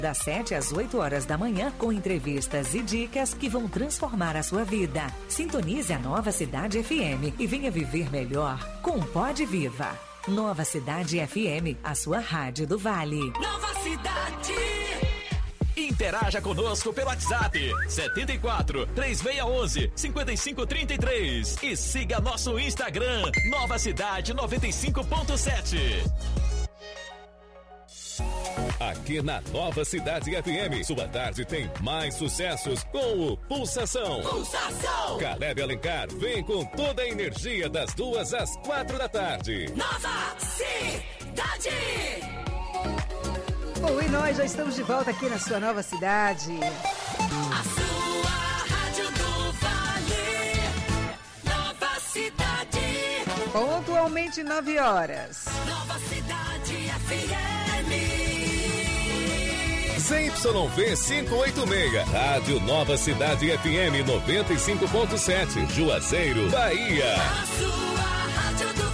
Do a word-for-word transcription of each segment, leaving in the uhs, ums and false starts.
Das sete às oito horas da manhã, com entrevistas e dicas que vão transformar a sua vida. Sintonize a Nova Cidade F M e venha viver melhor com Pode Viva. Nova Cidade F M, a sua rádio do Vale. Nova Cidade. Interaja conosco pelo WhatsApp setenta e quatro, três seis um um, cinco cinco três três e siga nosso Instagram Nova Cidade noventa e cinco ponto sete. Aqui na Nova Cidade F M, sua tarde tem mais sucessos com o Pulsação. Pulsação! Caleb Alencar vem com toda a energia das duas às quatro da tarde. Nova Cidade! Bom, e nós já estamos de volta aqui na sua Nova Cidade. A sua rádio do Vale. Nova Cidade. Pontualmente nove horas. Nova Cidade F M. Z Y V quinhentos e oitenta e seis, Rádio Nova Cidade F M noventa e cinco ponto sete, Juazeiro, Bahia. A sua rádio do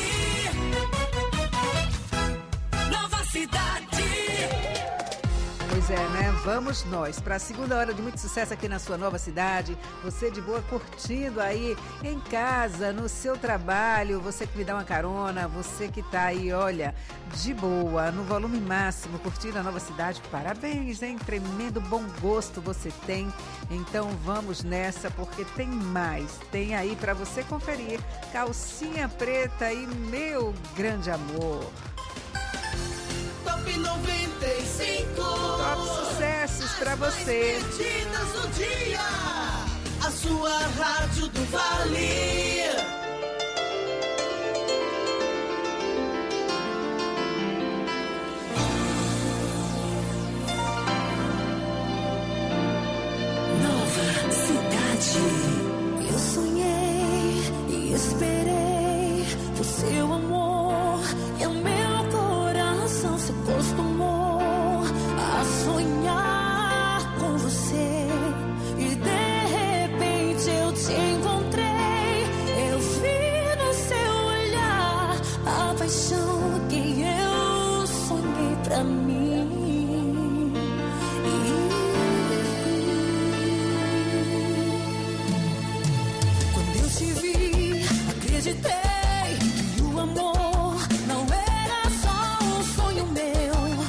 Vale. Nova Cidade. Pois é, né? Vamos nós para a segunda hora de muito sucesso aqui na sua Nova Cidade. Você de boa curtindo aí em casa, no seu trabalho, você que me dá uma carona, você que tá aí, olha, de boa, no volume máximo, curtindo a Nova Cidade. Parabéns, hein? Tremendo bom gosto você tem. Então vamos nessa, porque tem mais. Tem aí para você conferir. Calcinha preta e meu grande amor. Top noventa e cinco. Top sucessos pra você. Mais pedidas do dia. A sua rádio do Vale. Nova Cidade. Eu sonhei e esperei por seu amor e o meu coração se acostumou a sonhar com você e de repente eu te encontrei. Eu vi no seu olhar a paixão que eu sonhei pra mim. Acreditei que o amor não era só um sonho meu.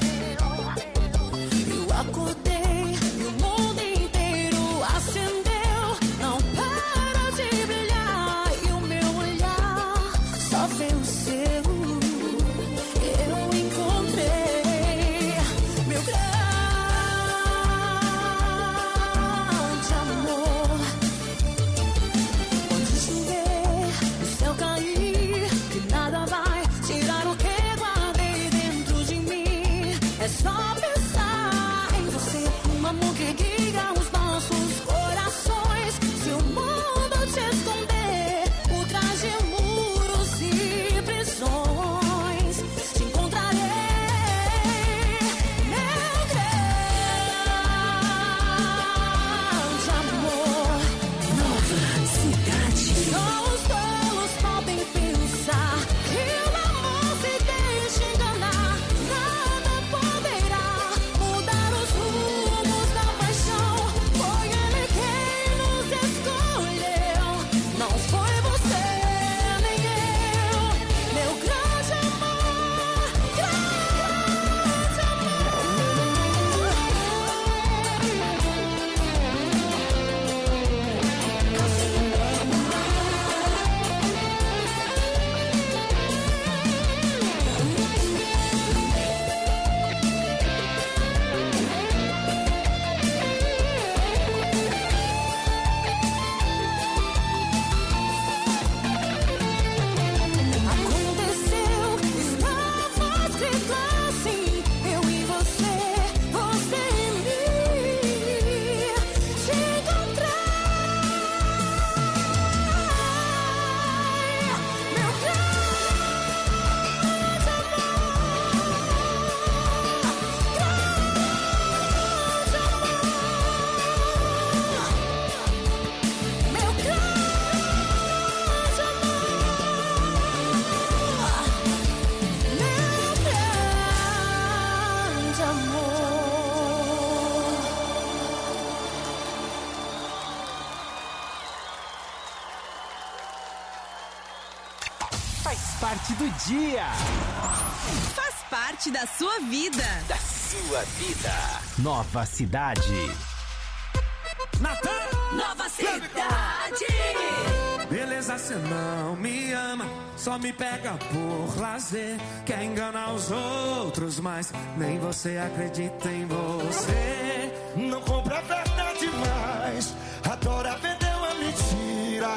faz parte do dia. Faz parte da sua vida. Da sua vida. Nova Cidade. Natan! Nova Cidade. Beleza, cê não me ama, só me pega por lazer. Quer enganar os outros, mas nem você acredita em você. Não compra a verdade mais, adora vender uma mentira.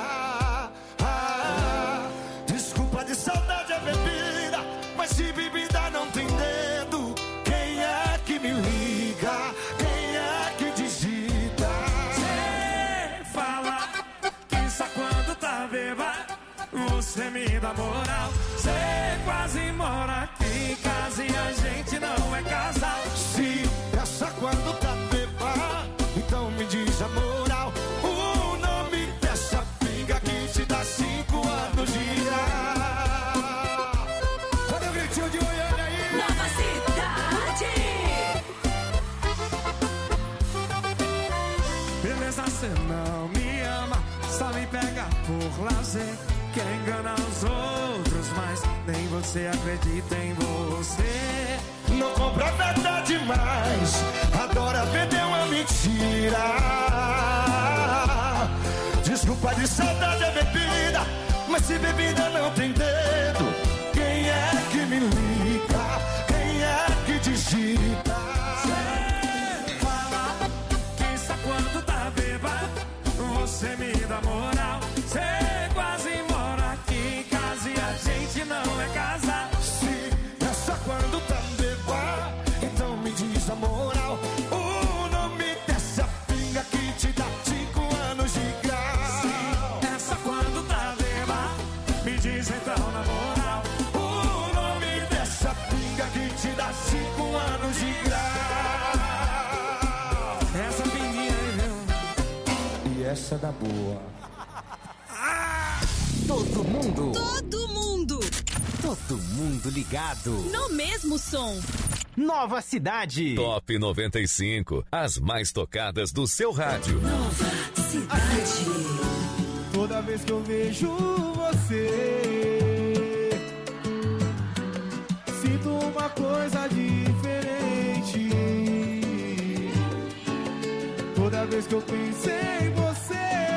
Ah, desculpa de saudade é bebida, mas se bebida não tem dedo, quem é que me liga? Quem é que digita? Cê fala que só quando tá bêbado você me dá moral. Cê quase mora aqui em casa e a gente não é casal. Se é só quando tá bêbado, então me diz a moral. O nome dessa pinga que te dá cinco anos de idade. Olha o gritinho de Goiânia aí. Nova Cidade. Beleza, cê não me ama, só me pega por lazer. Quer enganar os outros, mas nem você acredita em você. Não compra a verdade mais, adora vender uma mentira. Desculpa de saudade é bebida, mas se bebida não tem dedo, quem é que me liga? Quem é que digita? Cê fala que só quando tá bêbado você me dá moral. Cê quase mora aqui em casa e a gente não é casal. Se é só quando tá bêbado, então me diz a moral. O nome dessa pinga que te dá cinco anos de grau. Se é só quando tá bêbado, me diz então na moral. O nome dessa pinga que te dá cinco anos de grau. Essa pinguinha aí, viu? E essa da boa. Todo mundo. Todo mundo. Todo mundo ligado. No mesmo som. Nova Cidade. Top noventa e cinco. As mais tocadas do seu rádio. Nova Cidade. Toda vez que eu vejo você, sinto uma coisa diferente. Toda vez que eu penso em você,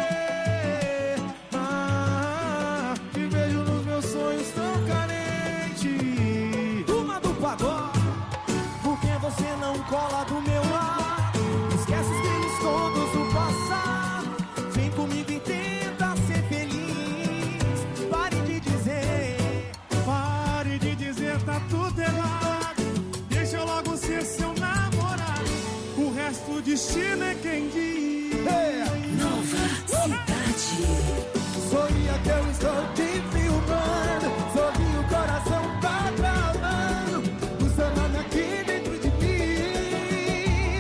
ah, te vejo nos meus sonhos tão carente. Turma do pagode, por que você não cola do meu lado? Esquece os crimes todos do passado, vem comigo e tenta ser feliz. Pare de dizer, pare de dizer tá tudo errado. Deixa eu logo ser seu namorado, o resto do destino é quem diz. Nova Cidade. Sorria que eu estou te filmando, sorri o coração tá travando, o seu nome aqui dentro de mim.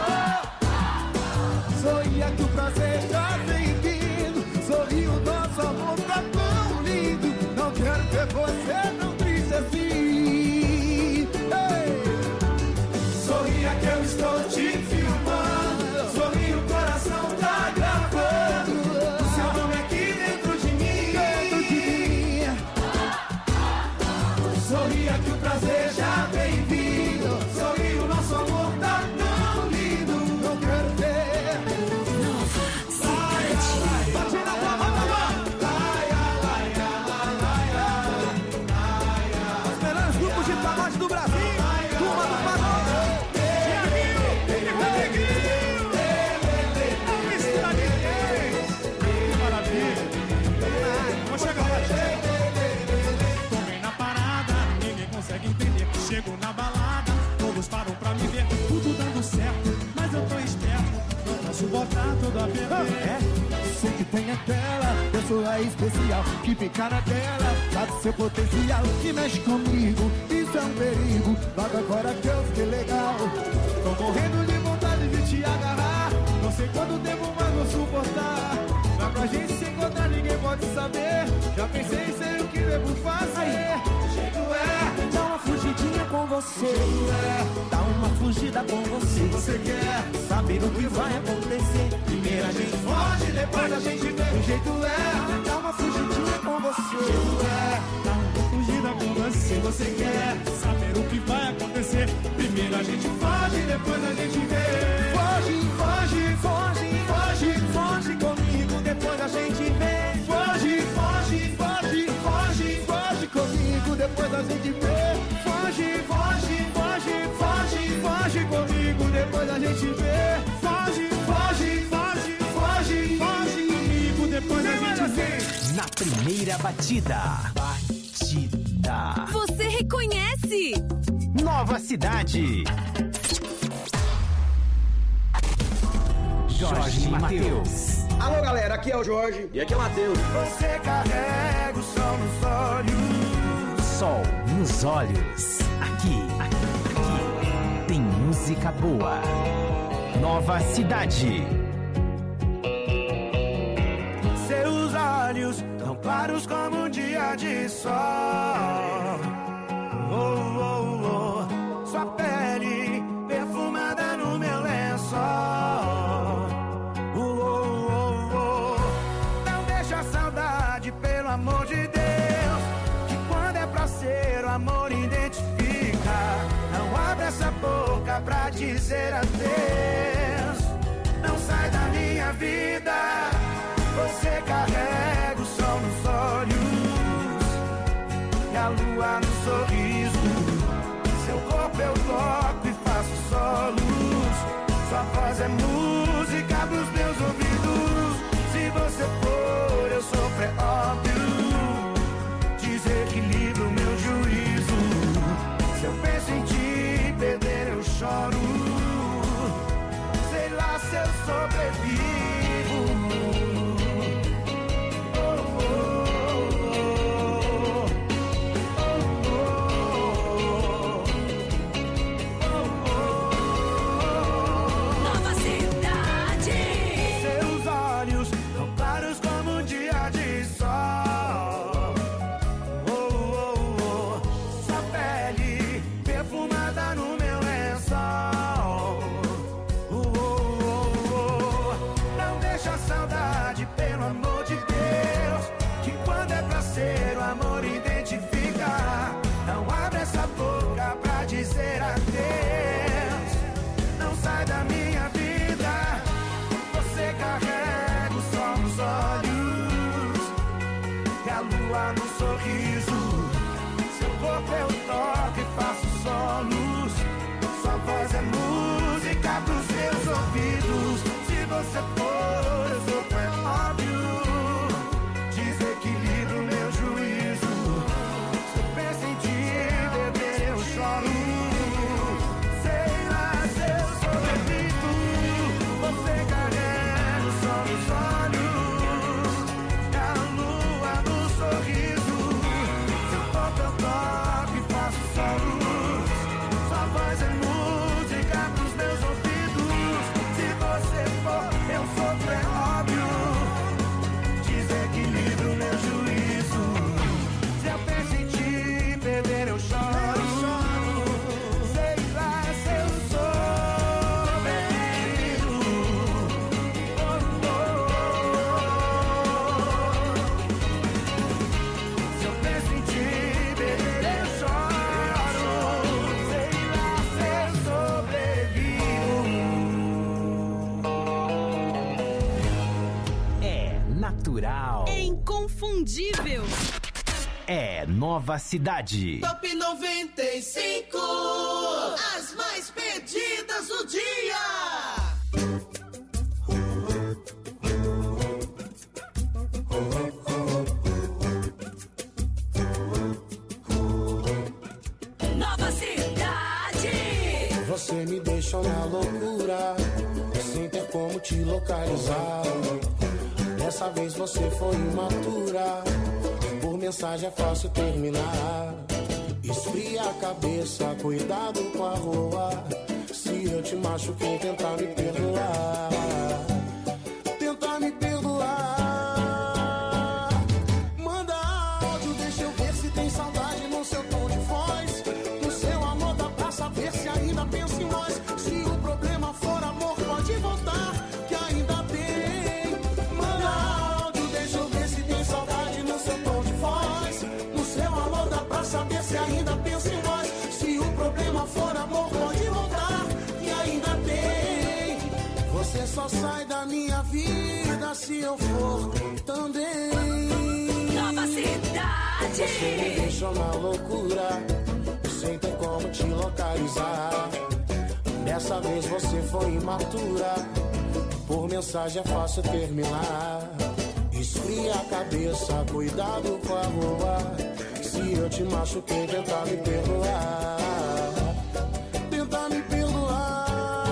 Oh, sorria que o prazer já vem vindo, sorri o nosso amor tá tão lindo, não quero ver você tão triste assim. Hey. Sorria que eu estou te filmando, sorri o coração tá gravando, o seu nome aqui dentro de mim, dentro de mim. Sorria que o prazer já vem vindo, sorri o nosso amor tá tão lindo, não quero ver. Nova Cidade. Bate na palma, palma. Os melhores grupos de pagode do Brasil, turma do pagode. Chego na balada, todos param pra me ver, tudo dando certo, mas eu tô esperto, não posso botar tudo a perder. É, sei que tem aquela pessoa especial que fica na tela, sabe seu potencial, que mexe comigo, isso é um perigo. Logo agora que eu fiquei legal, tô morrendo de vontade de te agarrar, não sei quando devo, mas vou suportar. Dá pra gente se encontrar, ninguém pode saber, já pensei em ser o que devo fazer. Jeito é, dá uma fugidinha com você, é, dá uma fugida com você. Você quer saber o que vai acontecer? Primeiro a gente foge, depois a gente vê. O jeito é, dá uma fugidinha com você, é, dá uma com você. Você quer saber o que vai acontecer? Primeiro a gente foge, depois a gente vê. Foge, foge, foge, foge, foge comigo, depois a gente vê. Foge, foge, foge, foge, foge comigo, depois a gente vê. Foge, foge, foge, foge, foge comigo, depois a gente vê. Foge, foge, foge, foge, foge comigo, depois a gente vê. Na primeira batida. Batida. Você reconhece? Nova Cidade. Jorge Mateus. Alô, galera, aqui é o Jorge. E aqui é o Mateus. Você carrega o sol nos olhos. Sol nos olhos. Aqui, aqui, aqui. Tem música boa. Nova Cidade. Seus olhos tão claros como um dia de sol. Oh, oh, oh. Sua pele perfumada no meu lençol. Oh, oh, oh, oh. Não deixa a saudade, pelo amor de Deus, que quando é pra ser o amor identifica. Não abre essa boca pra dizer adeus. Não sai da minha vida. Você carrega o sol nos olhos e a lua no sorriso. Seu corpo eu toco e faço solos. Sua voz é música pros meus ouvidos. Se você for, eu sofro, é óbvio. Desequilibro o meu juízo. Se eu penso em te perder, eu choro. Sei lá se eu sobrevivo. Você for, eu sou é óbvio. Desequilibro meu juízo. Se eu penso em te beber, eu choro. Sei lá se eu sobrevivo. Você carrega o sol nos olhos e a lua no sorriso. Seu corpo eu toco e faço solos. Sua voz é música pros meus ouvidos. Se você for, eu sofro, é óbvio. Desequilibro meu juízo. Se eu penso em te perder, eu choro. Sei lá se eu sobrevivo. Oh, oh, oh. Se eu penso em te perder, eu choro. Sei lá se eu sobrevivo. É natural. É inconfundível. É Nova Cidade. Top noventa e cinco. As mais pedidas do dia. Nova Cidade. Você me deixou na loucura, sem ter como te localizar. Dessa vez você foi imatura, por mensagem é fácil terminar. Esfria a cabeça, cuidado com a rua. Se eu te machuquei, tentar me perdoar. Tentar me perdoar. Manda áudio, deixa eu ver se tem saudade no seu tom de voz. No seu amor dá pra saber se ainda pensa em nós. Se o problema for amor, pode voltar, que ainda tem. Manda áudio, deixa eu ver se tem saudade no seu tom de voz. No seu amor dá pra saber só sai da minha vida se eu for também. Nova Cidade. Você me deixou na loucura, sem ter como te localizar. Dessa vez você foi imatura, por mensagem é fácil terminar. Esfria a cabeça, cuidado com a rua. Se eu te machuquei, tenta me perdoar. Tenta me perdoar.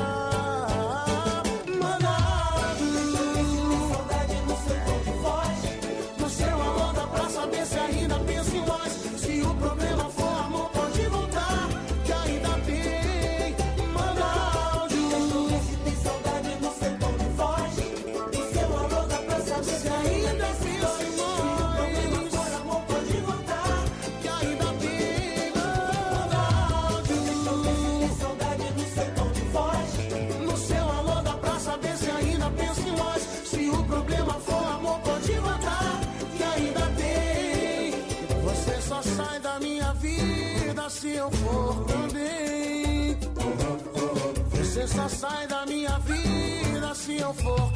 Mandado. Saudade no seu tom de voz, no seu alô dá pra saber se ainda pensa em nós. Se o problema for amor, pode voltar, que ainda tem. Mandado. Se tem saudade no seu tom de voz, no seu alô dá pra saber se ainda pensa em nós. Se o problema for amor, pode voltar, que ainda tem. Mandado. Se tem saudade no seu tom de voz, no seu alô dá pra saber se ainda pensa em nós. Se o problema for amor, pode voltar, que ainda tem. Você só sai da minha vida se eu for também. Você só sai da minha vida se eu for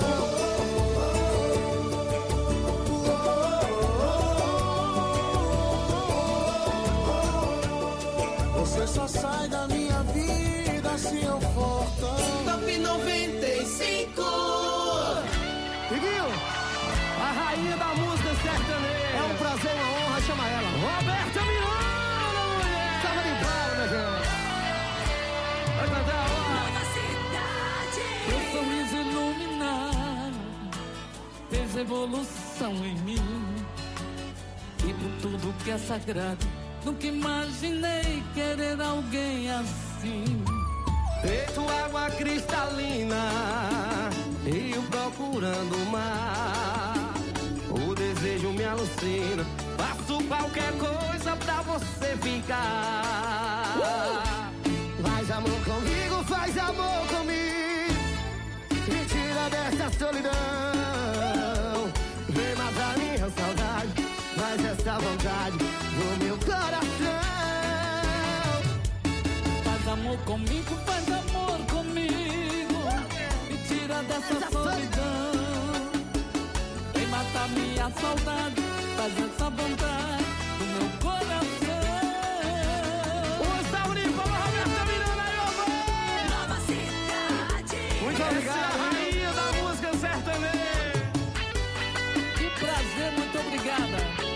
também. Você só sai da minha vida se eu for também. Top noventa e cinco. Iguinho, a rainha da música sertaneja. É um prazer, uma honra, chama ela. Roberta Miranda, mulher. Tava de pau, minha gente. Vai cantar, ó. Nova Cidade. Teu sorriso iluminado fez evolução em mim. E por tudo que é sagrado, nunca imaginei querer alguém assim. Feito água cristalina, rio procurando o mar. O desejo me alucina, faço qualquer coisa pra você ficar. uh! Faz amor comigo, faz amor comigo, me tira dessa solidão. Vem matar minha saudade, faz essa vontade no meu coração. Faz amor comigo, faz amor comigo, me tira dessa solidão. Vem matar minha saudade, faz essa vontade do meu coração. Um salve para a Roberta Miranda aí, ó. Nova Cidade. Muito obrigado, rainha da música sertaneja. Que prazer, muito obrigada.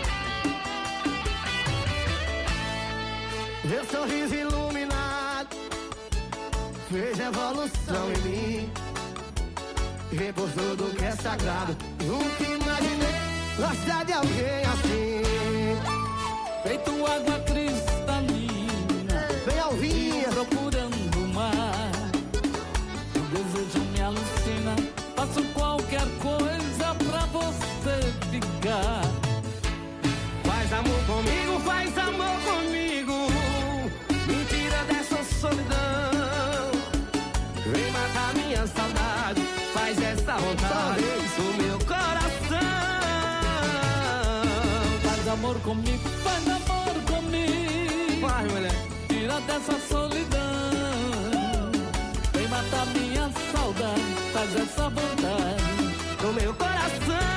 Meu sorriso iluminado fez evolução em mim. E por tudo que é sagrado, nunca imaginei gostar de alguém assim. Feito água cristalina, Vem Alvinha, procurando o mar. O desejo me alucina, faço qualquer coisa pra você ficar. faz amor comigo, faz amor comigo, me tira dessa solidão. Vem matar minha saudade, faz essa vontade do meu coração. Faz amor comigo, faz amor comigo, Vai, mulher. tira dessa solidão. Vem matar minha saudade, faz essa vontade do meu coração.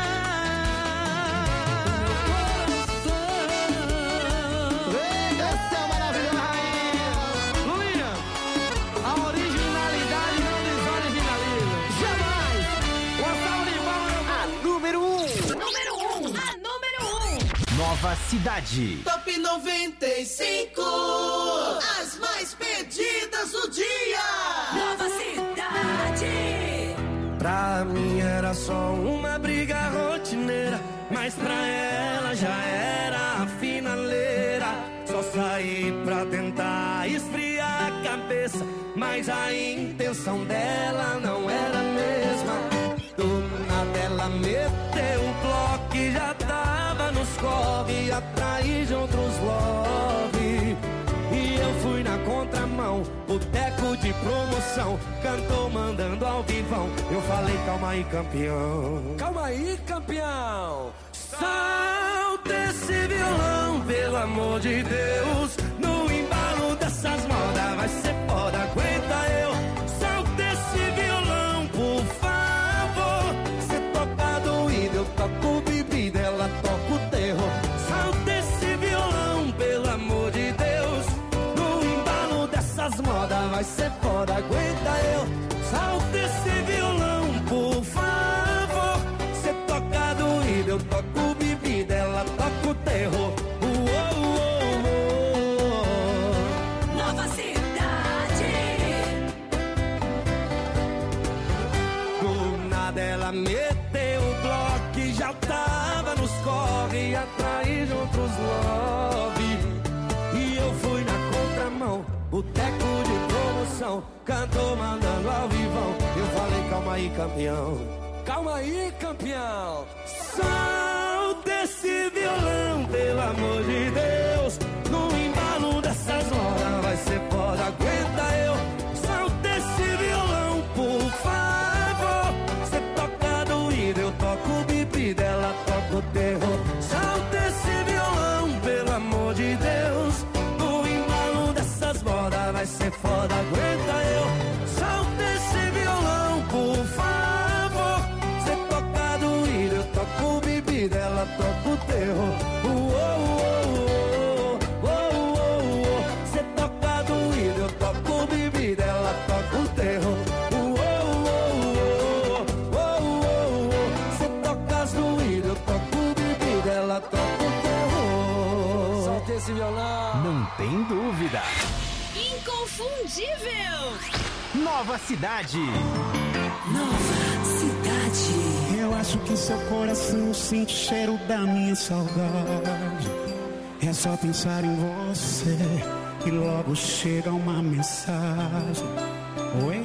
Nova Cidade. Top noventa e cinco. As mais pedidas do dia. Nova Cidade. Pra mim era só uma briga rotineira, mas pra ela já era a finaleira. Só saí pra tentar esfriar a cabeça, mas a intenção dela não era a mesma. Do nada ela meteu o bloco e já tava nos corre, atrás de outros love. E eu fui na contramão, boteco de promoção, cantou mandando ao vivão. Eu falei, calma aí, campeão. Calma aí, campeão. Solta esse violão, pelo amor de Deus. No embalo dessas modas vai ser foda, aguenta eu. Solta esse violão, por vai ser foda. Aguenta eu, salta esse violão, por favor. Cê toca doído, eu toco bebida, ela toca o terror. Uou, uou, uou. Nova Cidade. Do nada ela meteu o bloco e já tava nos corre, atrás de outros love. E eu fui na contramão, boteco de promoção, cantou mandando ao vivão. Eu falei, calma aí, campeão. Calma aí, campeão. Solta esse violão, pelo amor de Deus. No embalo dessas horas vai ser foda. Aguenta eu. Solta esse violão, por favor. Cê toca doído, eu toco bebida, ela toca o terror. Solta esse violão, pelo amor de Deus. No embalo dessas modas vai ser foda. Aguenta eu. Solta esse violão, por favor. Cê toca doído, eu toco bebida, ela toca o terror. Uou, uou, uou, uou, uou. Cê toca doído, eu toco bebida, ela toca o terror. Uou, uou, uou, uou, uou. Cê toca doído, eu toco bebida, ela toca o terror. Solta esse violão. Não tem dúvida. Inconfundível. Nova Cidade. Nova Cidade. Eu acho que seu coração sente o cheiro da minha saudade. É só pensar em você e logo chega uma mensagem. Oi?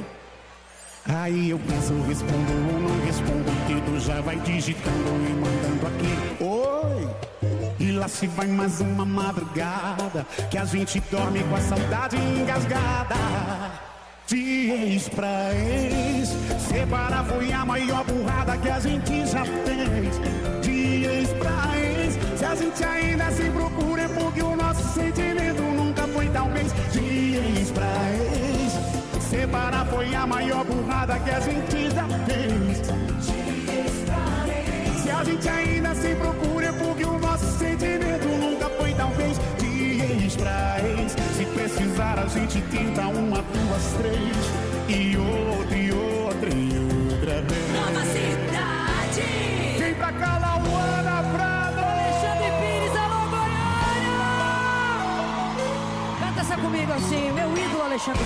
Aí eu penso, respondo ou não respondo, o dedo já vai digitando e mandando aqui. Oi! E lá se vai mais uma madrugada que a gente dorme com a saudade engasgada. De ex pra ex, separar foi a maior burrada que a gente já fez. De ex pra ex, se a gente ainda se procura é porque o nosso sentimento nunca foi talvez. De ex pra ex, separar foi a maior burrada que a gente já fez. De ex pra ex, se a gente ainda se procura é porque o nosso sentimento nunca foi talvez. De ex pra ex, se precisar a gente tenta uma, duas, três. E outra, e outra, e outra vez. Nova Cidade. Vem pra cá, Lauana Prado. Alexandre Pires, alô Goiânia. Canta essa comigo assim, meu ídolo Alexandre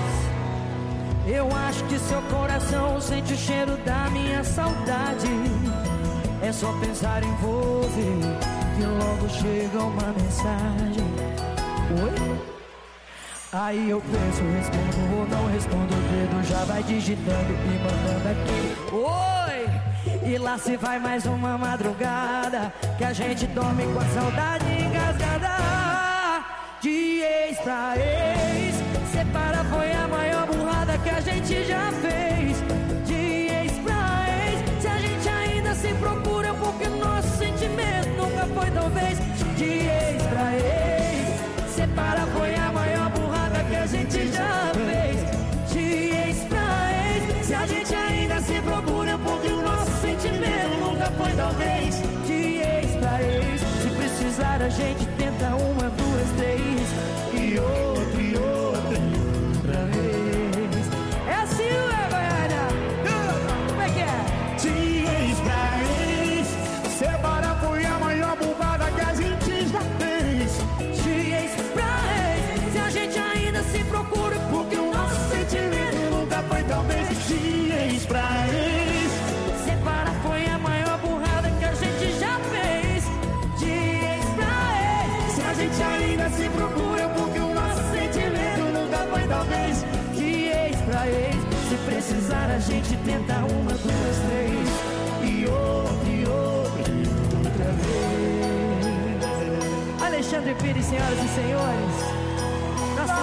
Pires. Eu acho que seu coração sente o cheiro da minha saudade. É só pensar em você que logo chega uma mensagem. Oi? Aí eu penso, respondo ou não respondo, o dedo já vai digitando e mandando aqui. Oi! E lá se vai mais uma madrugada que a gente dorme com a saudade engasgada. De ex pra ex, separa foi a maior burrada que a gente já fez. De ex pra ex, se a gente ainda se procura é porque nosso sentimento nunca foi talvez. De ex pra ex, separa foi a maior burrada que a gente já fez. De ex pra ex, se a gente ainda se procura é porque o nosso sentimento nunca foi talvez. De ex pra ex, se precisar a gente tenta uma, duas, três. E outra, e outra, e outra vez. É assim, ué, Goiânia? Como é que é? De ex pra ex, separa foi a maior burrada que a gente já fez. De ex pra ex, se a gente ainda se procura porque o nosso sentimento nunca foi talvez. De ex pra ex, separa foi a maior burrada que a gente já fez. De ex pra ex, se a gente ainda se procura porque o nosso sentimento nunca foi talvez. De ex pra ex, se precisar a gente tenta uma, duas, três. E outra, e outra, e outra vez. Alexandre Pires, senhoras e senhores. Nossa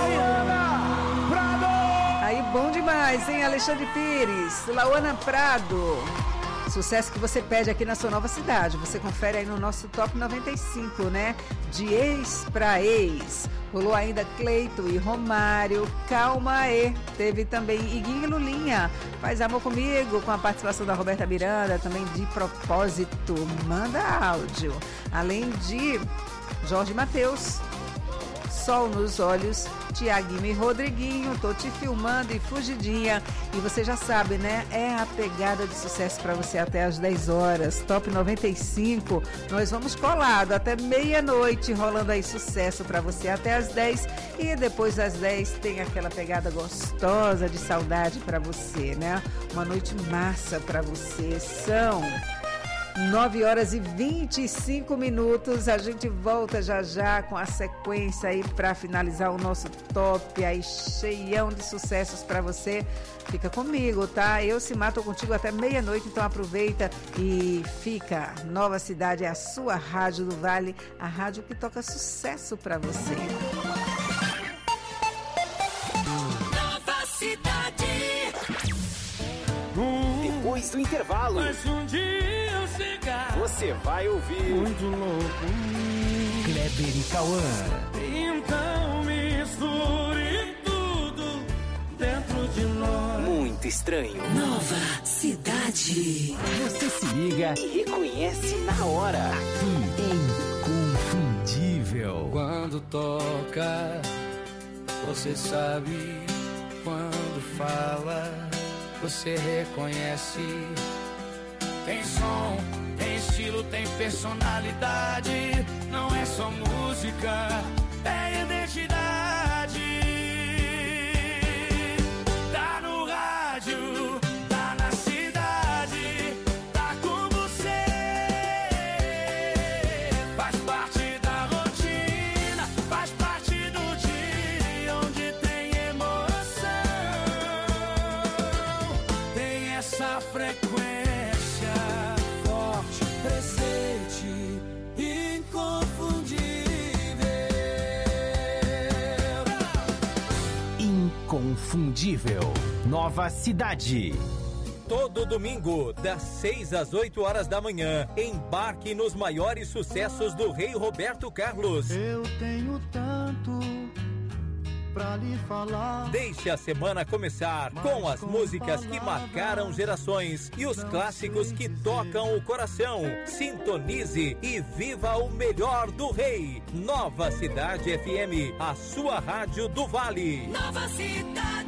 Aí, bom demais, hein, Alexandre Pires, Lauana Prado. Sucesso que você pede aqui na sua Nova Cidade. Você confere aí no nosso Top noventa e cinco, né? De ex pra ex. Rolou ainda Cleito e Romário, Calma Aí. Teve também Iguinho e Lulinha, Faz Amor Comigo, com a participação da Roberta Miranda, também De Propósito, Manda Áudio. Além de Jorge Mateus, Sol nos Olhos, Tiaguinho e Rodriguinho, Tô Te Filmando e Fugidinha. E você já sabe, né? É a pegada de sucesso para você até às dez horas. Top noventa e cinco. Nós vamos colado até meia-noite, rolando aí sucesso para você até às dez. E depois das dez tem aquela pegada gostosa de saudade para você, né? Uma noite massa para você. São nove horas e vinte e cinco minutos. A gente volta já já com a sequência aí para finalizar o nosso top aí cheião de sucessos para você. Fica comigo, tá? Eu se mato contigo até meia-noite, então aproveita e fica. Nova Cidade é a sua rádio do Vale, a rádio que toca sucesso para você. Nova Cidade. Depois do intervalo, Mas um dia eu chegar, você vai ouvir muito louco. Kleber e Cauã. Então misture tudo dentro de nós. Muito estranho. Nova Cidade. Você se liga e reconhece na hora. Aqui, Inconfundível. Quando toca, você sabe. Quando fala, você reconhece. Tem som, tem estilo, tem personalidade. Não é só música, é identidade. Tá no rádio, tá na cidade, tá com você. Faz parte da rotina, faz parte do dia onde tem emoção. Tem essa frequência forte, presente, inconfundível. Inconfundível. Nova Cidade. Todo domingo, das seis às oito horas da manhã, embarque nos maiores sucessos do Rei Roberto Carlos. Eu tenho tanto pra lhe falar. Deixe a semana começar com as músicas que marcaram gerações e os clássicos que tocam o coração. Sintonize e viva o melhor do Rei. Nova Cidade F M, a sua rádio do Vale. Nova Cidade.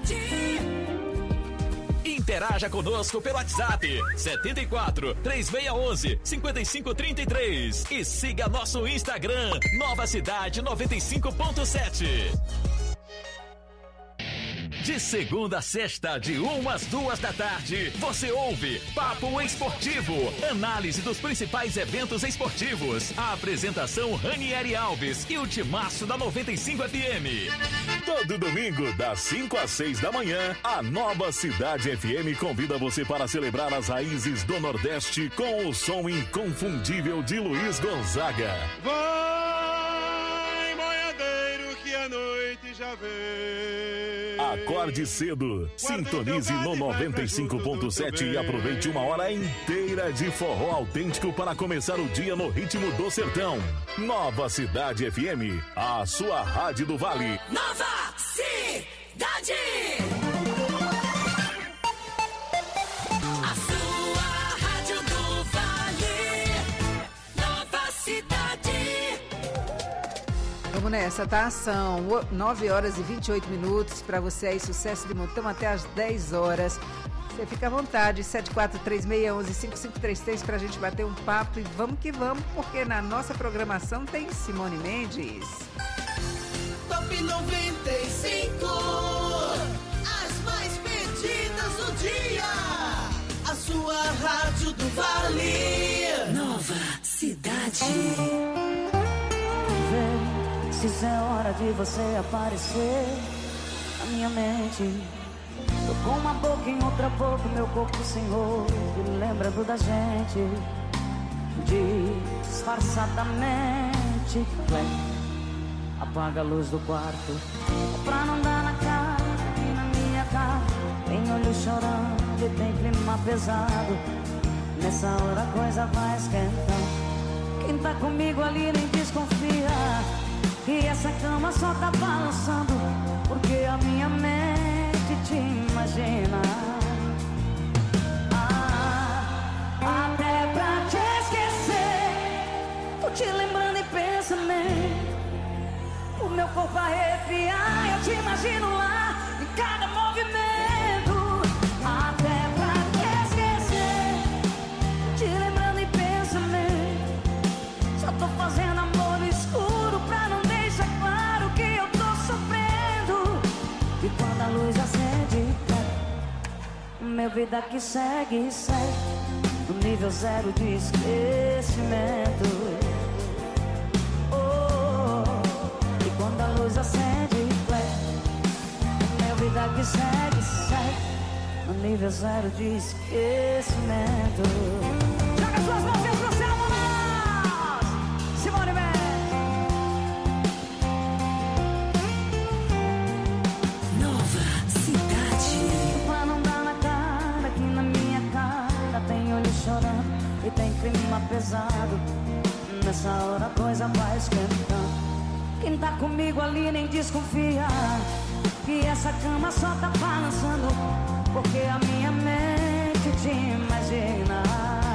Interaja conosco pelo WhatsApp setenta e quatro, três seis um um, cinco cinco três três e siga nosso Instagram Nova Cidade noventa e cinco ponto sete. De segunda a sexta, de uma às duas da tarde, você ouve Papo Esportivo, análise dos principais eventos esportivos. A apresentação Ranieri Alves e o timaço da noventa e cinco F M. Todo domingo, das cinco às seis da manhã, a Nova Cidade F M convida você para celebrar as raízes do Nordeste com o som inconfundível de Luiz Gonzaga. Vai, boiadeiro, que a noite já vem. Acorde cedo, sintonize no noventa e cinco ponto sete e aproveite uma hora inteira de forró autêntico para começar o dia no ritmo do sertão. Nova Cidade F M, a sua rádio do Vale. Nova Cidade. A sua rádio do Vale. Nova Cidade. Vamos nessa, tá? São nove horas e vinte e oito minutos para você aí, sucesso de montão até às dez horas. Você fica à vontade, sete quatro três seis um um, cinco cinco três três pra gente bater um papo e vamos que vamos, porque na nossa programação tem Simone Mendes. Top noventa e cinco. As mais pedidas do dia. A sua rádio do Vale. Nova Cidade. Se é hora de você aparecer na minha mente. Tô com uma boca em outra boca, meu corpo sem roupa, lembrando da gente disfarçadamente. Apaga a luz do quarto pra não dar na cara e na minha cara. Tem olho chorando e tem clima pesado. Nessa hora a coisa vai esquentando. Quem tá comigo ali nem desconfia que essa cama só tá balançando, porque a minha mente te imagina. Ah, até pra te esquecer, tô te lembrando em pensamento. O meu corpo arrepiar, eu te imagino lá em cada movimento. Até pra te esquecer, te lembrando em pensamento. Só tô fazendo amor no escuro pra não deixar claro que eu tô sofrendo. E quando a luz acende, meu vida que segue, segue no nível zero de esquecimento. Oh, e quando a luz acende, meu vida que segue, segue no nível zero de esquecimento. Joga suas mãos pro céu, vamos! Simone Mendes. Nova Cidade. Pra não dar na cara, aqui na minha cara tem olho chorando e tem clima pesado. Nessa hora a coisa vai esquentando. Quem tá comigo ali nem desconfia que essa cama só tá balançando, porque a minha mente te imagina.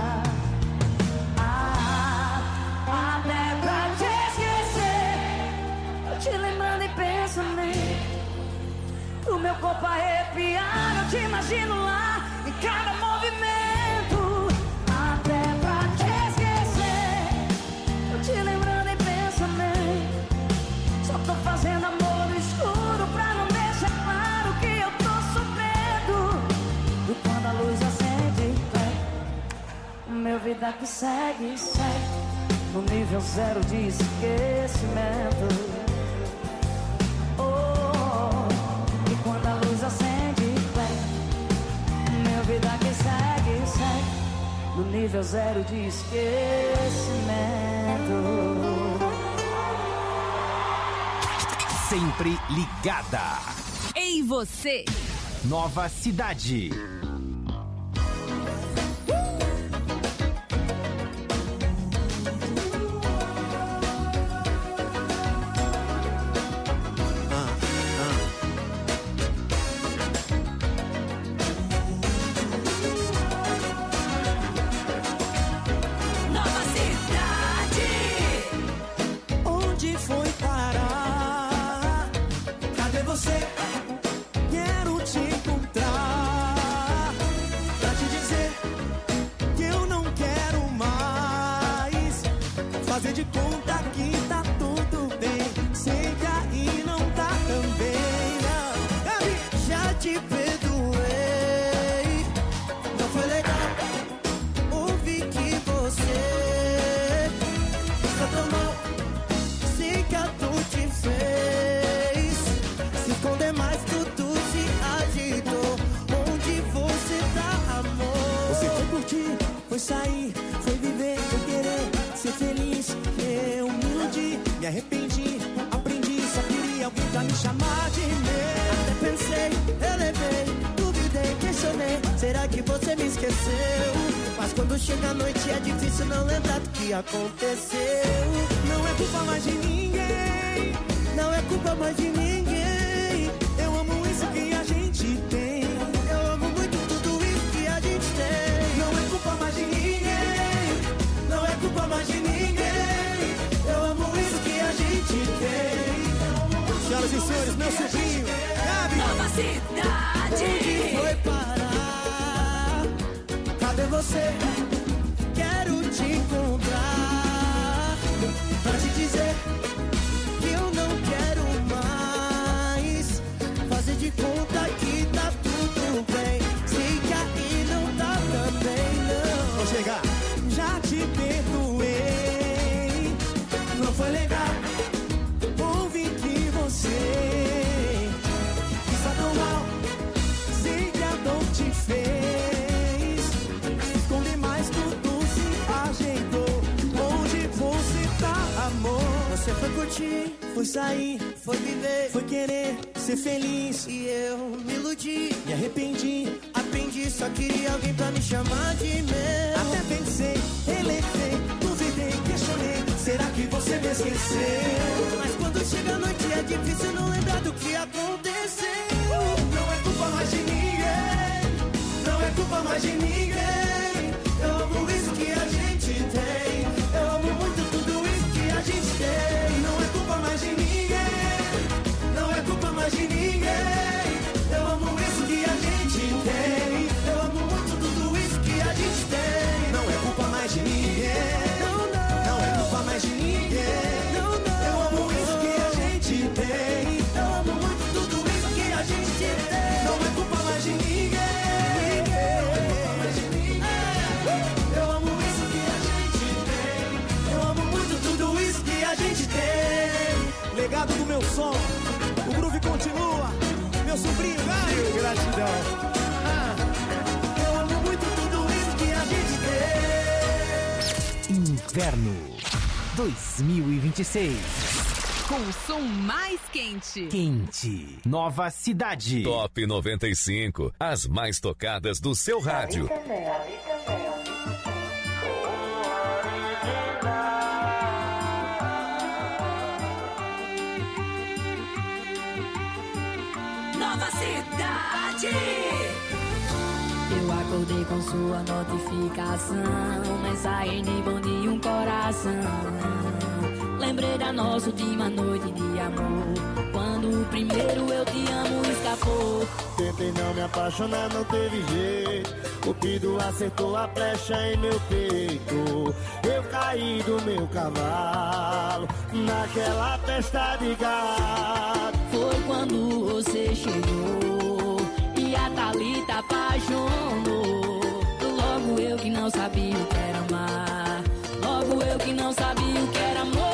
Ah, até pra te esquecer, eu te lembrando em pensamento. Pro meu corpo arrepiar, eu te imagino lá em cada movimento. Até pra te esquecer, eu te lembrando em pensamento. Só tô fazendo amor no escuro pra não deixar claro que eu tô sofrendo. E quando a luz acende, meu vida que segue, segue no nível zero de esquecimento. Oh, e quando a luz acende, meu vida que segue, segue no nível zero de esquecimento. Sempre ligada. Ei, você! Nova Cidade. Nova Cidade. Onde foi parar? Cadê você? Quero te encontrar pra te dizer que eu não quero mais fazer de conta que tá tudo bem. Sei que aí não tá também, não. Gabi, já te perdoei. Não foi legal ouvir que você está tão mal. Sei que a dor te fez se esconder mais, tudo se agitou. Onde você tá, amor? Você foi curtir, foi sair, foi viver, foi querer ser feliz. Eu me iludi, me arrependi, aprendi, só queria alguém pra me chamar de meu. Até pensei, elevei, duvidei, questionei. Será que você me esqueceu? Mas quando chega a noite é difícil não lembrar do que aconteceu. Não é culpa mais de ninguém, não é culpa mais de ninguém. Eu amo isso que a gente tem, eu amo muito tudo isso que a gente tem. Não é culpa mais de ninguém, não é culpa mais de ninguém. Eu amo isso que a gente tem. Senhoras e senhores, meu sobrinho, Gabi. Nova Cidade. Onde foi parar? Cadê você? Quero te encontrar pra te dizer que eu não quero mais fazer de conta que tá tudo bem. Sei que aí não tá também, não. Vou chegar. Já te perdoei. Não foi legal ouvir que você está tão mal. Sei que a dor te fez esconder mais, tudo se ajeitou. Onde você tá, amor? Você foi curtir, foi sair, foi viver, foi querer ser feliz. E eu me iludi, me arrependi, aprendi, só queria alguém pra me chamar de meu. Até pensei, elevei, duvidei, questionei. Será que você me esqueceu? Mas quando chega a noite é difícil não lembrar do que aconteceu. Não é culpa mais de ninguém, não é culpa mais de ninguém. Eu amo isso que a gente tem, eu amo muito tudo isso que a gente tem. Não é culpa mais de ninguém, Inverno dois mil e vinte e seis. Com o som mais quente. Quente. Nova Cidade. Top noventa e cinco. As mais tocadas do seu rádio. Nova Cidade. Eu acordei com sua notificação, mensagem de bom dia, um coração. Lembrei da nossa última noite de amor, quando o primeiro eu te amo escapou. Tentei não me apaixonar, não teve jeito. O Cupido acertou a flecha em meu peito. Eu caí do meu cavalo naquela festa de gado. Foi quando você chegou e a Thalita apaixonou. Logo eu que não sabia o que era amar, logo eu que não sabia o que era amor.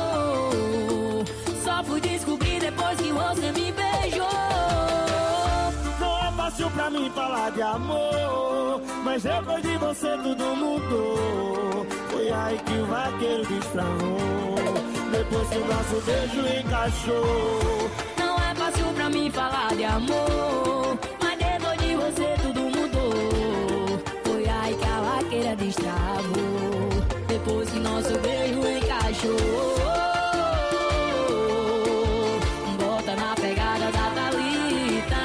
Só fui descobrir depois que você me beijou. Não é fácil pra mim falar de amor, mas depois de você tudo mudou. Foi aí que o vaqueiro destravou, depois que o nosso beijo encaixou. Não é fácil pra mim falar de amor, mas depois de você tudo mudou. Foi aí que a vaqueira destravou, depois que nosso beijo encaixou. Bota na pegada da Thalita.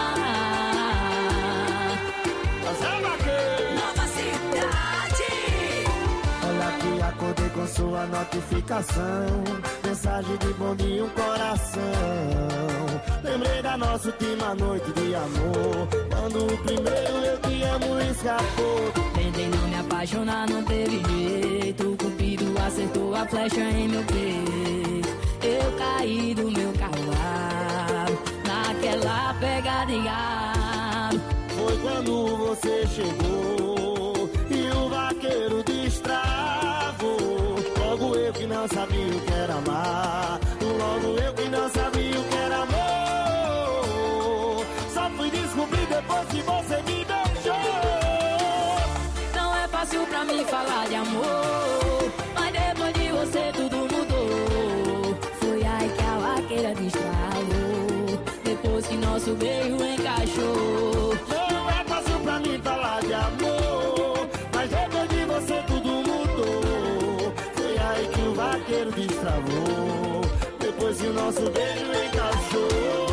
Nova Cidade. Olha que acordei com sua notificação, mensagem de bom dia, um coração. Lembrei da nossa última noite de amor, quando o primeiro eu te amo escapou. Tentei não me apaixonar, não teve jeito. O Cupido acertou a flecha em meu peito. Eu caí do meu cavalo naquela pegada de gado. Foi quando você chegou e o vaqueiro destravou. Logo eu que não sabia o que era amar, logo eu que não sabia o que era amor. Só fui descobrir depois que você me beijou. Não é fácil pra mim falar de amor, mas depois de você tudo mudou. Foi aí que a vaqueira destravou, depois que nosso beijo encaixou. Não é fácil pra mim falar de amor, mas depois de você tudo mudou. Foi aí que o vaqueiro destravou, depois que o nosso beijo encaixou.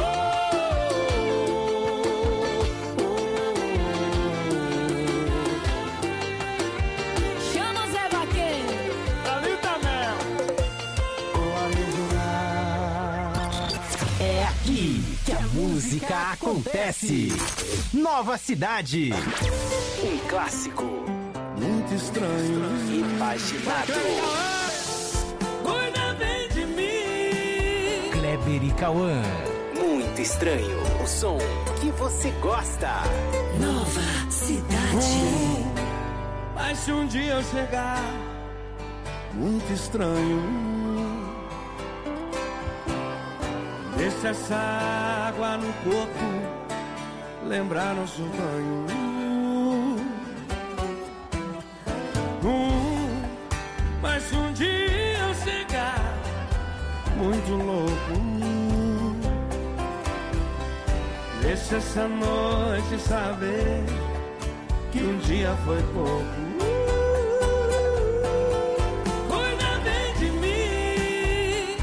Chama Zé Vaqueiro. Thalita Mel. É aqui que a música acontece. Nova Cidade. Um clássico. Muito estranho. Imaginado. Cuida bem de mim. Kleber e Cauã. Muito estranho. O som que você gosta. Nova Cidade. Mas se um dia eu chegar, Muito estranho. deixa essa água no corpo lembrar nosso banho. Hum, mas se um dia eu chegar muito louco, deixa essa noite saber que um dia foi pouco. Cuida bem de mim,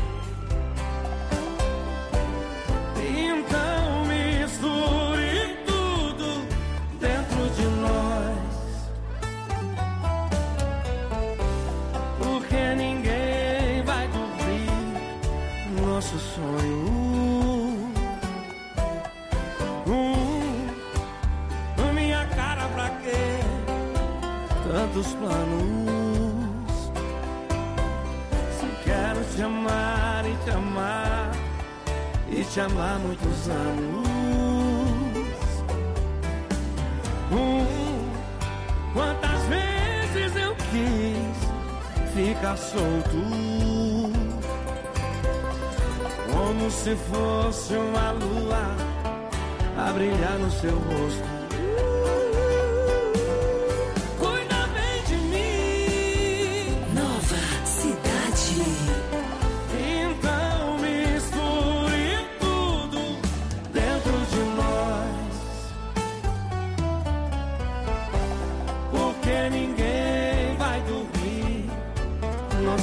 então misture tudo dentro de nós, porque ninguém vai dormir nosso sonho. Hum, minha cara, pra quê? Tantos planos. Se quero te amar e te amar e te amar há muitos anos. Hum, quantas vezes eu quis ficar solto, como se fosse uma lua a brilhar no seu rosto. Nova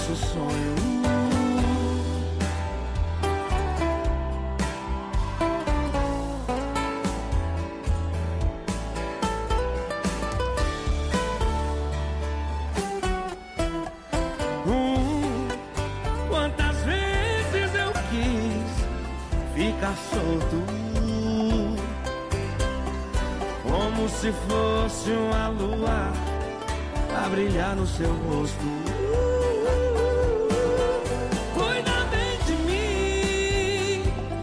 nosso sonho. Hum, quantas vezes eu quis ficar solto, como se fosse uma lua a brilhar no seu rosto. Cuida bem de mim,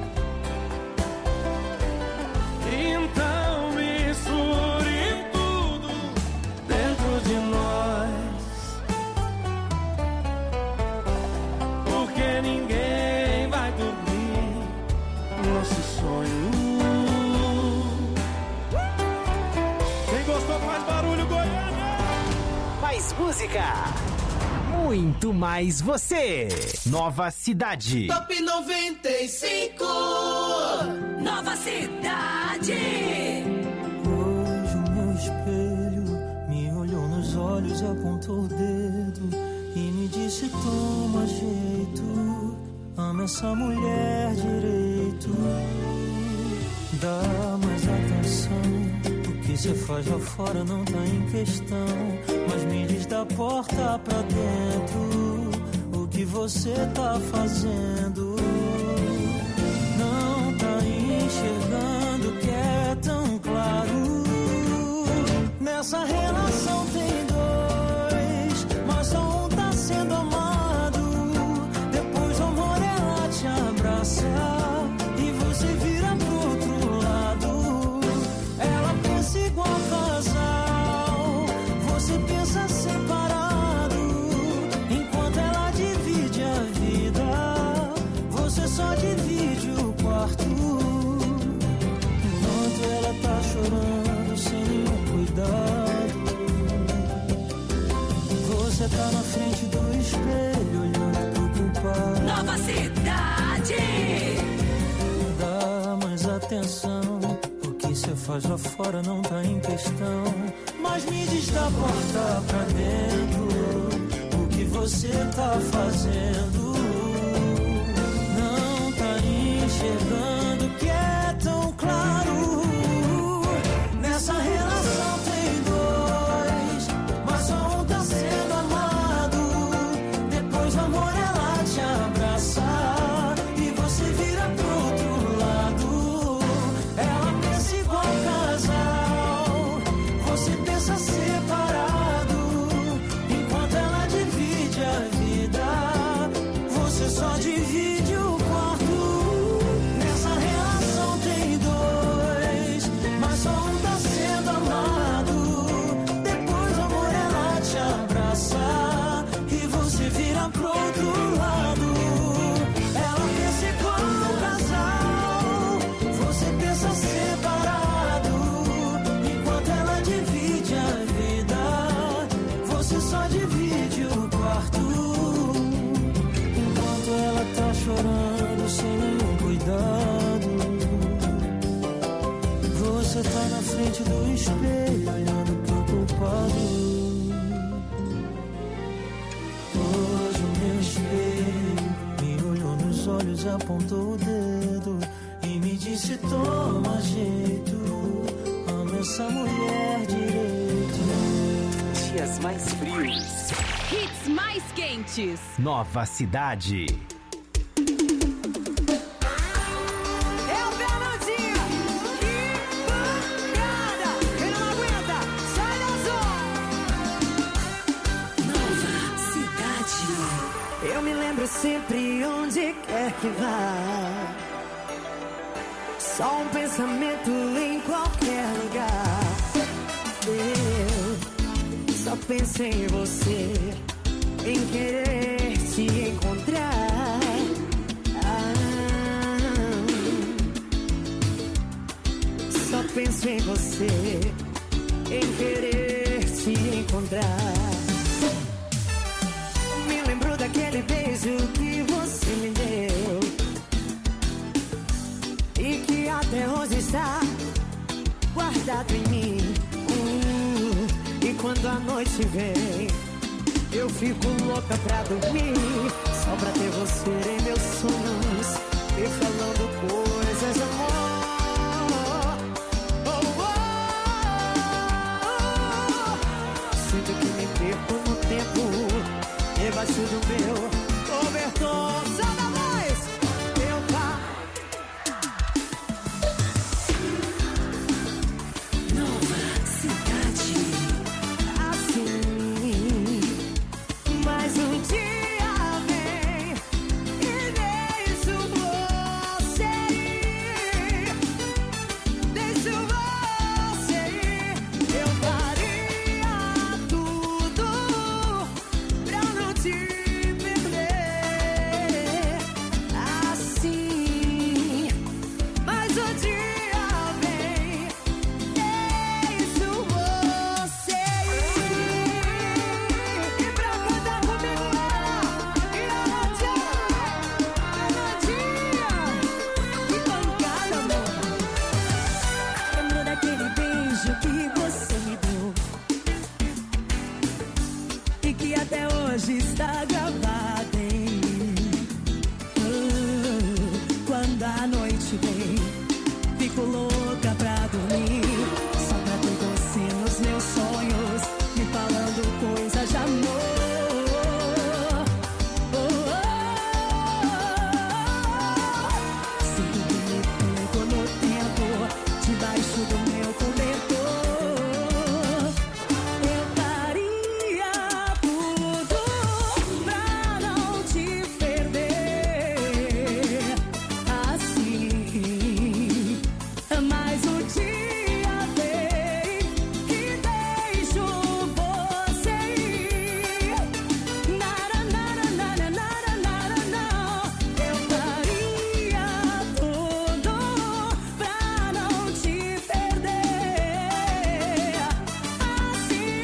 então misture tudo dentro de nós, porque ninguém vai dormir nosso sonho. Quem gostou faz barulho, Goiânia! Mais música, muito mais você. Nova Cidade. Top noventa e cinco. Nova Cidade. Hoje o meu espelho me olhou nos olhos e apontou o dedo e me disse: toma jeito, ama essa mulher direito, dá mais atenção. O que cê faz lá fora não tá em questão, mas me diz da porta pra dentro o que você tá fazendo. Não tá enxergando que é tão claro. Nessa relação tem dois, mas só um tá sendo amado. Depois o amor ela te abraça e você vira pro outro lado. Ela pensa igual casal, você pensa separado. Enquanto ela divide a vida, você só divide o quarto. Enquanto ela tá chorando sem nenhum cuidado, você tá na frente do espelho olhando pro culpado. Nova Cidade. Dá mais atenção, o que cê faz lá fora não tá em questão, mas me diz da porta pra dentro o que você tá fazendo. Não tá enxergando que é tão claro. Nessa relação tem dois, mas só um tá sendo amado. Depois do amor ela te abraça e você vira pro outro lado. Ela pensa igual casal, você pensa separado. Enquanto ela divide a vida, você só divide o quarto. Nessa relação tem dois, mas só um tá sendo amado. Depois do amor ela te abraça e você vira pro outro lado. Ela pensa igual casal, você pensa separado. Enquanto ela divide a vida, você só divide o quarto. Enquanto ela tá chorando sem nenhum cuidado, você tá na frente do espelho olhando pro culpado. Hoje o meu espelho me olhou nos olhos, apontou o dedo e me disse: toma jeito, ama essa mulher direito. Dias mais frios. Hits mais quentes. Nova Cidade. É o Fernandinho. Que pancada. Quem não aguenta, sai da zona. Nova Cidade. Eu me lembro sempre onde quer que vá. Só um pensamento em qualquer lugar. Eu só penso em você, em querer te encontrar. Ah, só penso em você, em querer te encontrar. Me lembro daquele beijo que você me deu e que até hoje está guardado em mim. Uh, e quando a noite vem, Eu fico louca pra dormir, só pra ter você em meus sonhos, e falando coisas de amor. Oh, oh, oh. Sinto que me perco no tempo, debaixo do meu cobertor. Solta a voz! Eu vá. Nova cidade. Mais um dia vem e deixo você ir, deixo você ir. Eu faria tudo pra não te perder. Assim, mais um dia vem, deixo você ir. E pra cantar comigo ela, e a Nadia, a Nadia, que pancada, amor. Lembro daquele beijo que você me deu E que até hoje está gravado em mim. Ah, quando a noite vem, fico louca pra dormir, só pra ter você nos meus sonhos, me falando coisas de amor. Oh, oh, oh. Sinto que me perco no tempo, debaixo do meu cobertor. Eu faria tudo pra não te perder. Assim, mais um dia vem e deixo você ir. Nara, nara, nara, nara, nara, não. Eu faria tudo pra não te perder. Assim,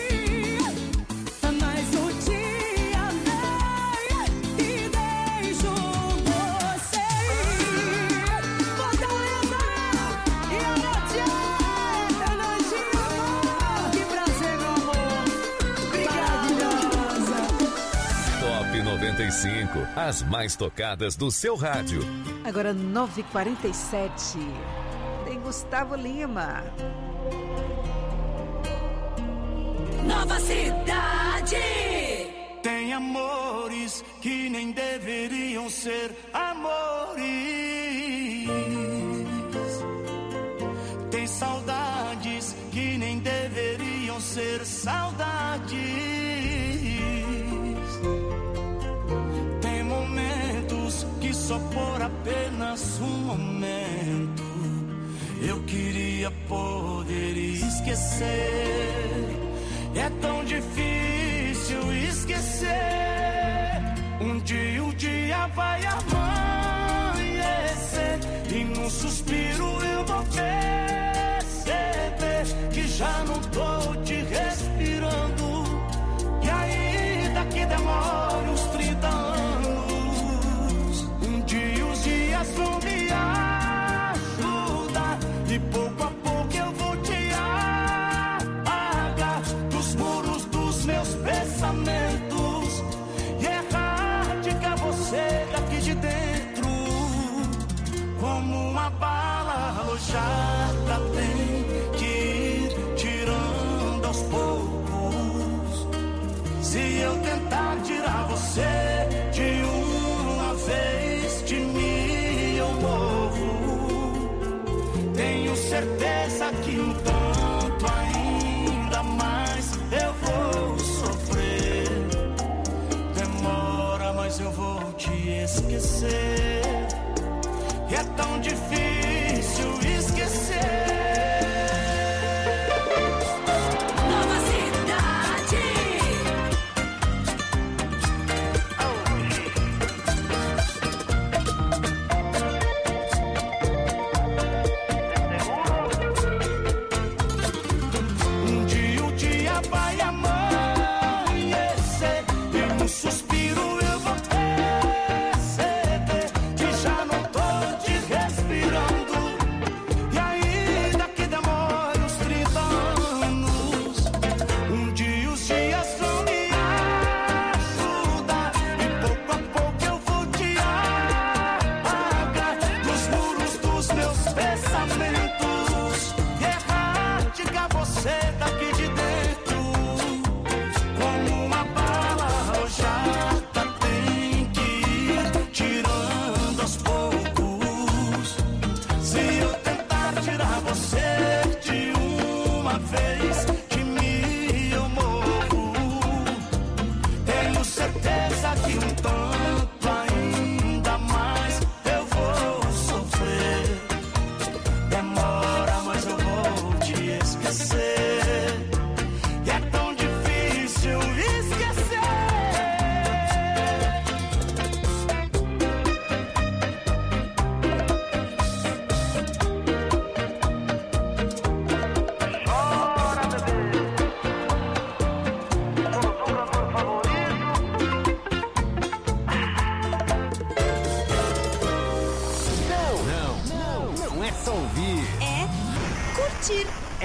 mais um dia vem e deixo você ir. Fortaleza e a Nadia, energia, que prazer, meu amor. Maravilhosa. Top noventa e cinco, as mais tocadas do seu rádio. Agora nove e quarenta e sete. Tem Gustavo Lima. Nova cidade. Tem amores que nem deveriam ser amores. Tem saudades que nem deveriam ser saudades. Tem momentos que só por apenas um momento eu queria poder esquecer. É tão difícil esquecer. Um dia, um dia vai amanhecer e num suspiro eu vou perceber que já não tô te respirando. E ainda que demore uns trinta anos, um dia os dias vão me ajudar e pouco a pouco eu vou te apagar dos muros dos meus pensamentos e erradicar você daqui de dentro. Como uma bala alojada tem que ir tirando aos poucos. Se eu tentar tirar você de uma vez, de mim eu morro. Tenho certeza que um tanto ainda mais eu vou sofrer. Demora, mas eu vou te esquecer. E é tão difícil esquecer. Nova cidade.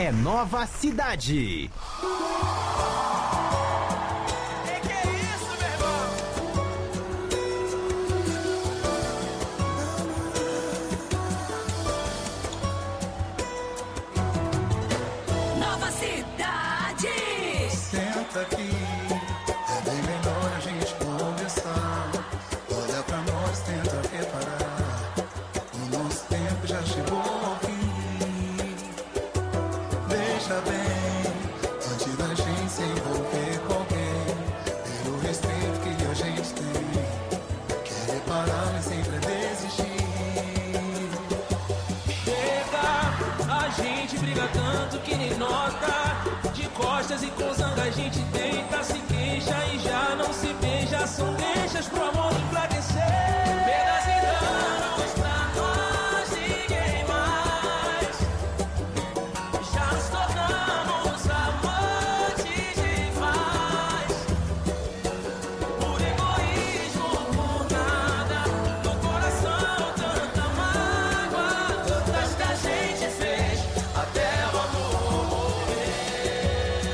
é Nova Cidade. Nova Cidade. Senta aqui, é bem melhor a gente conversar. Olha pra nós, tenta reparar. O nosso tempo já chegou ao fim. Veja bem, antes da gente se envolver com alguém, pelo respeito que a gente tem, quer reparar, mas sempre é desistir. Chega, a gente briga tanto que nem nota. De costas e com zanga a gente tenta, se queixa e já não se beija. São deixas pro amor enfraquecer. Perdas e danos pra nós, ninguém mais. Já nos tornamos amantes demais. Por egoísmo, por nada. No coração tanta mágoa, tantas que a gente fez até o amor morrer.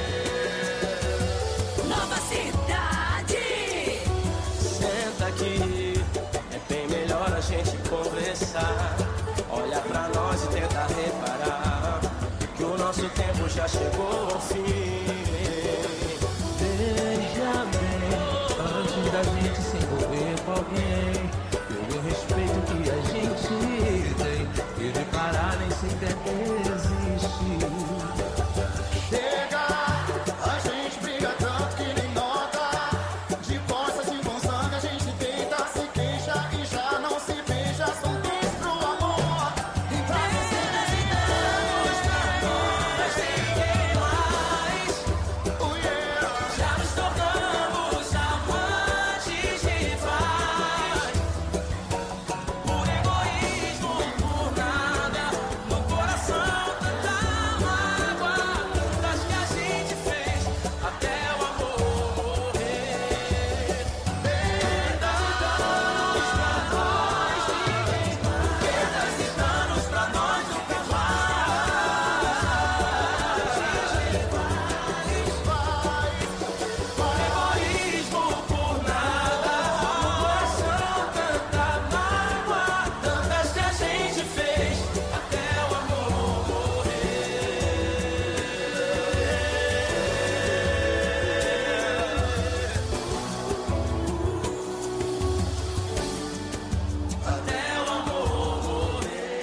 Nova Cidade. Senta aqui, é bem melhor a gente conversar. Olha pra nós e tenta reparar que o nosso tempo já chegou ao fim. Veja bem, antes da gente se envolver com alguém, pelo respeito que a gente tem, e reparar nem sempre é desistir. Chega, a gente briga tanto que nem nota. De costas e com sangue a gente tenta, se queixa e já não se beija. São três pro amor, entrar no Mas ninguém mais. Oh yeah. Já nos tornamos amantes rivais. Por egoísmo, por nada. No coração tanta mágoa, das que a gente fez até o amor morrer. Perdas e danos pra nós, ninguém mais. Perdas e danos pra nós nunca Por egoísmo, por nada. No coração tanta mágoa, tantas que a gente fez até o amor morrer. Até o amor morrer.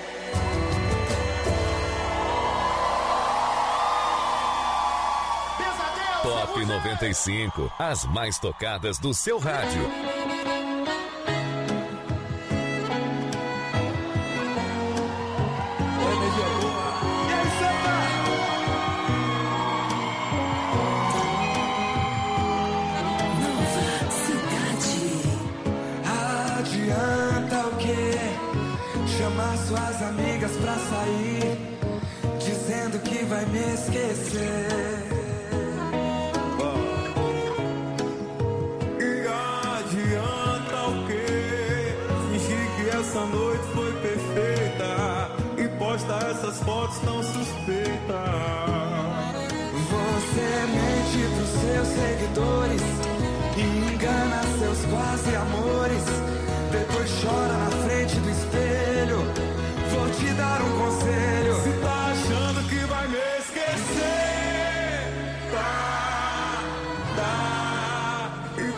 Top noventa e cinco, as mais tocadas do seu rádio. Nova Cidade. Adianta o quê? Chamar suas amigas pra sair, dizendo que vai me esquecer. E adianta o quê? Fingir que essa noite foi perfeita e posta essas fotos tão suspeitas. Você mente pros seus seguidores e engana seus quase amores. Depois chora na frente do espelho. Vou te dar um conselho. Se tá achando que vai me esquecer, tá, tá e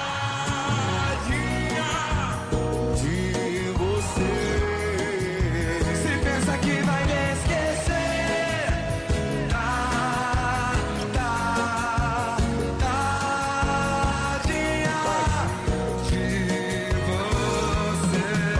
tadinha de você. Se pensa que vai me esquecer, tá, tá, tadinha de você.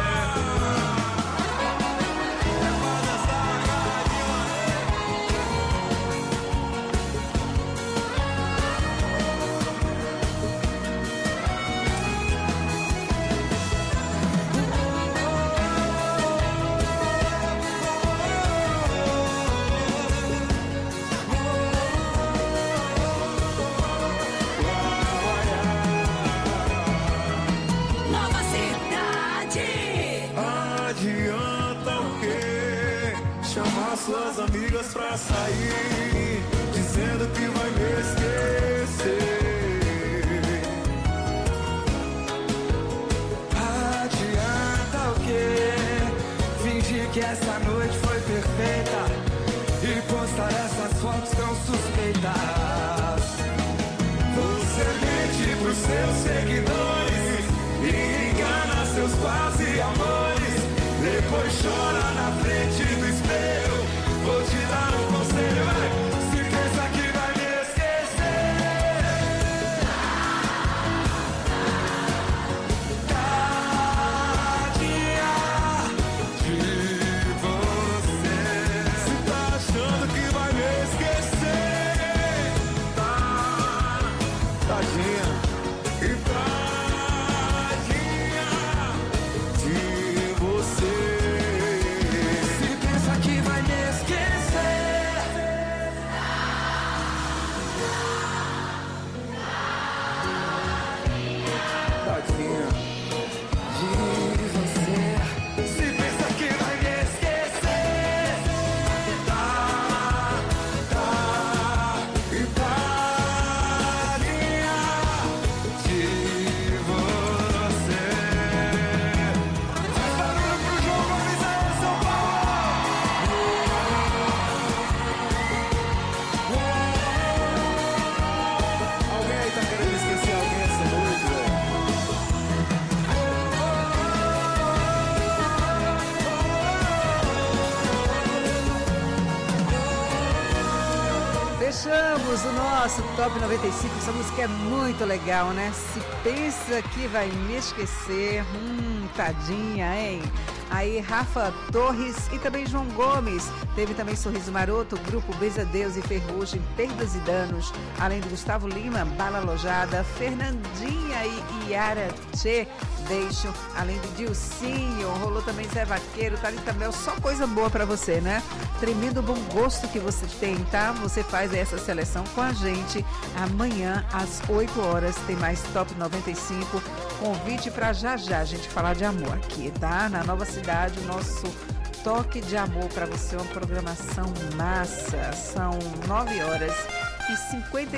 pra sair, dizendo que vai me esquecer. Adianta o quê? Fingir que essa noite foi perfeita e postar essas fotos tão suspeitas. Você mente pros seus seguidores e engana seus quase amores. Depois chora na frente do espelho. Vou te dar um conselho, vai. Se pensa que vai me esquecer, tadinha de você. Se tá achando que vai me esquecer, tá, tadinha. E tadinha de você. Se pensa que vai me esquecer, tadinha de você. Se pensa que vai me esquecer, tá, tá, e tadinha de você. Faz barulho pro João Gomes aí, São Paulo. Alguém aí tá querendo esquecer alguém essa noite, velho? Fechamos o nosso Top noventa e cinco. Essa música é muito legal, né? Se pensa que vai me esquecer, hum, tadinha, hein? Aí Rafa Torres e também João Gomes. Teve também Sorriso Maroto, Grupo Beija-Deus e Ferrugem, Perdas e Danos. Além do Gustavo Lima, Bala Alojada, Fernandinha e Yara Tchê, Deixo. Além do Dilcinho, rolou também Zé Vaqueiro, Thalita Mel. Só coisa boa pra você, né? Tremendo bom gosto que você tem, tá? Você faz essa seleção com a gente. Amanhã, às oito horas, tem mais Top noventa e cinco. Convite pra já já a gente falar de amor aqui, tá? Na Nova Cidade, o nosso toque de amor pra você, uma programação massa. São nove horas e cinquenta